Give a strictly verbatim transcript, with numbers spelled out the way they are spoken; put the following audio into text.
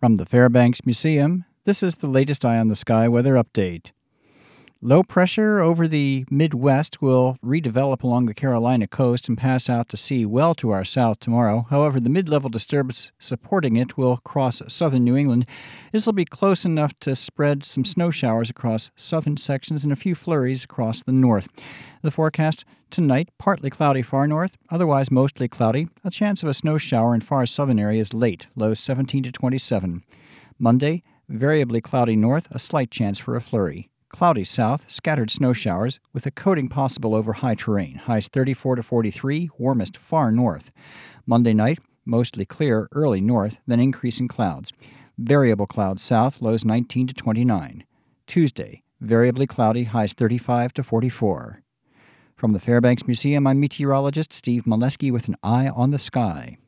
From the Fairbanks Museum, this is the latest Eye on the Sky weather update. Low pressure over the Midwest will redevelop along the Carolina coast and pass out to sea well to our south tomorrow. However, the mid-level disturbance supporting it will cross southern New England. This will be close enough to spread some snow showers across southern sections and a few flurries across the north. The forecast tonight, partly cloudy far north, otherwise mostly cloudy. A chance of a snow shower in far southern areas late, lows seventeen to twenty-seven. Monday, variably cloudy north, a slight chance for a flurry. Cloudy south, scattered snow showers, with a coating possible over high terrain. Highs thirty-four to forty-three, warmest far north. Monday night, mostly clear early north, then increasing clouds. Variable clouds south, lows nineteen to twenty-nine. Tuesday, variably cloudy, highs thirty-five to forty-four. From the Fairbanks Museum, I'm meteorologist Steve Molesky with an Eye on the Sky.